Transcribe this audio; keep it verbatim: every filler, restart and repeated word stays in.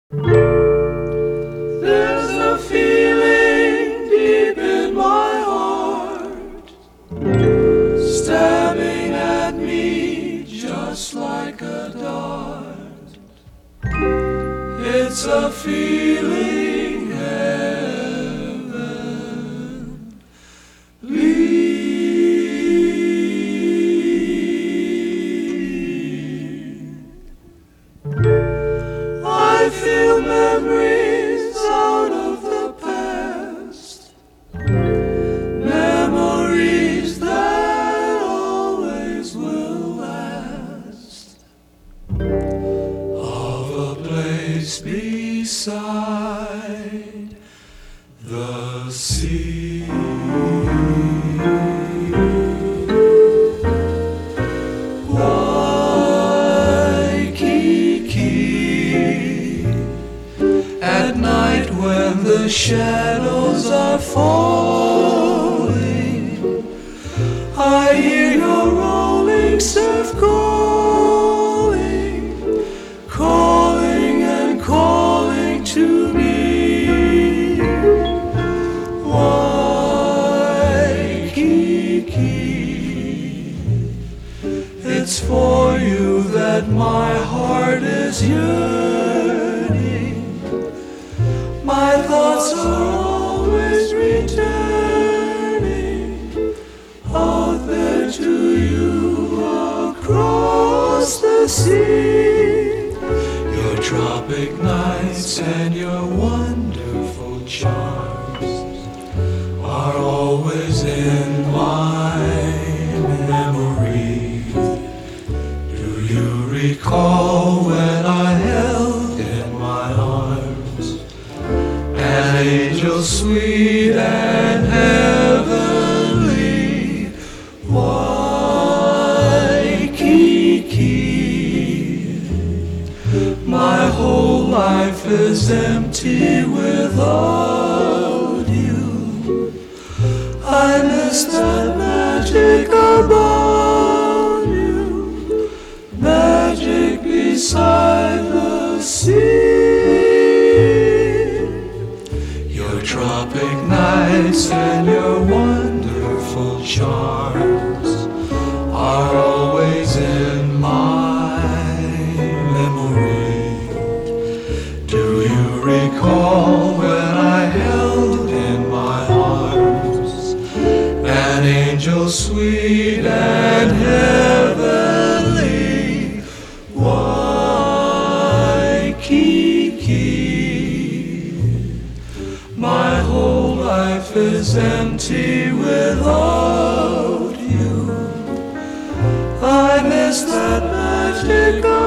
There's a feeling deep in my heart, stabbing at me just like a dart. It's a feeling heavenly. I feel memories out of the past, memories that always will last, of a place beside the sea. At night when the shadows are falling, I hear your rolling surf calling, calling and calling to me. Waikiki, it's for you that my heart is yearning. My thoughts are always returning out there to you across the sea. Your tropic nights and your wonderful charms are always in my memory. Do you recall when I held in my arms an angel sweet and heavenly? Waikiki, my whole life is empty without you. I miss that magic about you, magic beside the sea. Your tropic nights and your wonderful charms are always in my memory. Do you recall when I held in my arms an angel sweet and heavenly? Waikiki, my whole life is empty without you. I miss that magic